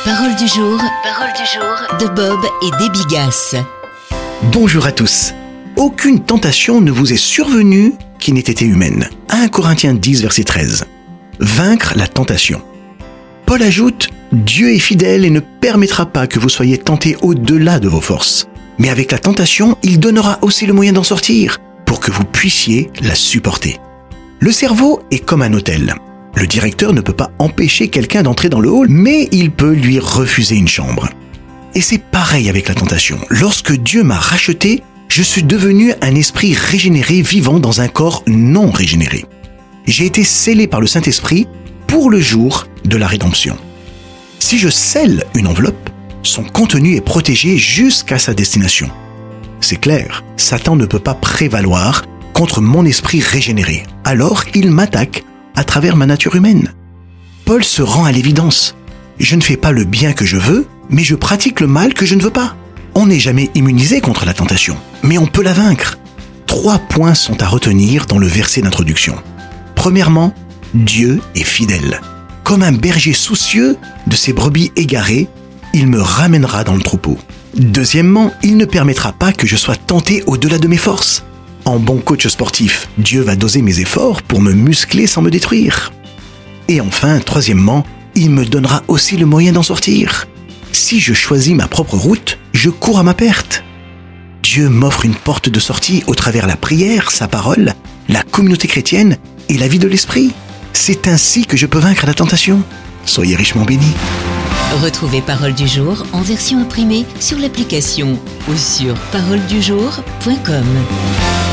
Parole du jour de Bob et des Bigasses. Bonjour à tous. Aucune tentation ne vous est survenue qui n'ait été humaine. 1 Corinthiens 10, verset 13. Vaincre la tentation. Paul ajoute « Dieu est fidèle et ne permettra pas que vous soyez tentés au-delà de vos forces. Mais avec la tentation, il donnera aussi le moyen d'en sortir pour que vous puissiez la supporter. » Le cerveau est comme un hôtel. Le directeur ne peut pas empêcher quelqu'un d'entrer dans le hall, mais il peut lui refuser une chambre. Et c'est pareil avec la tentation. Lorsque Dieu m'a racheté, je suis devenu un esprit régénéré vivant dans un corps non régénéré. J'ai été scellé par le Saint-Esprit pour le jour de la rédemption. Si je scelle une enveloppe, son contenu est protégé jusqu'à sa destination. C'est clair, Satan ne peut pas prévaloir contre mon esprit régénéré. Alors il m'attaque à travers ma nature humaine. Paul se rend à l'évidence. Je ne fais pas le bien que je veux, mais je pratique le mal que je ne veux pas. On n'est jamais immunisé contre la tentation, mais on peut la vaincre. 3 points sont à retenir dans le verset d'introduction. Premièrement, Dieu est fidèle. Comme un berger soucieux de ses brebis égarées, il me ramènera dans le troupeau. Deuxièmement, il ne permettra pas que je sois tenté au-delà de mes forces. En bon coach sportif, Dieu va doser mes efforts pour me muscler sans me détruire. Et enfin, troisièmement, il me donnera aussi le moyen d'en sortir. Si je choisis ma propre route, je cours à ma perte. Dieu m'offre une porte de sortie au travers la prière, sa parole, la communauté chrétienne et la vie de l'esprit. C'est ainsi que je peux vaincre la tentation. Soyez richement bénis. Retrouvez Parole du jour en version imprimée sur l'application ou sur paroledujour.com.